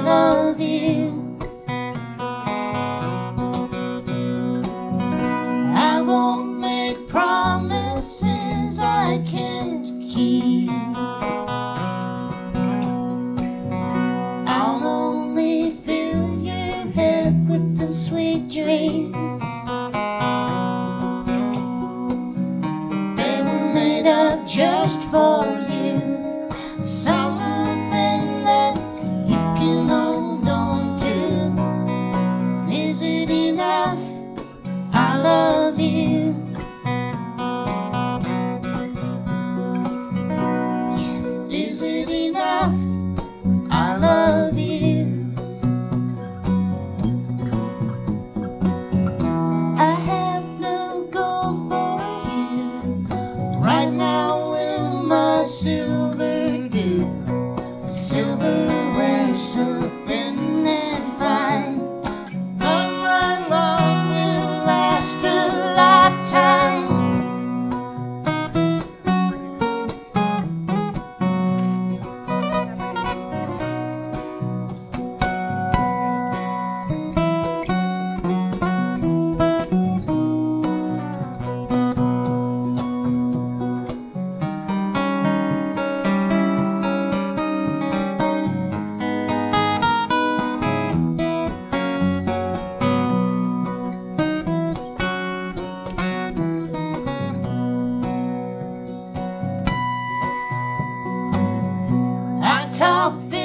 love you. I won't make promises I can't keep. I'll only fill your head with the sweet dreams. They were made up just for you. Something that you can hold on to. Is it enough? I love you. Yes, is it enough? I love you. I have no gold for you right now in my silver dew. Silverware so thin and fine, but my love will last a lifetime. I talk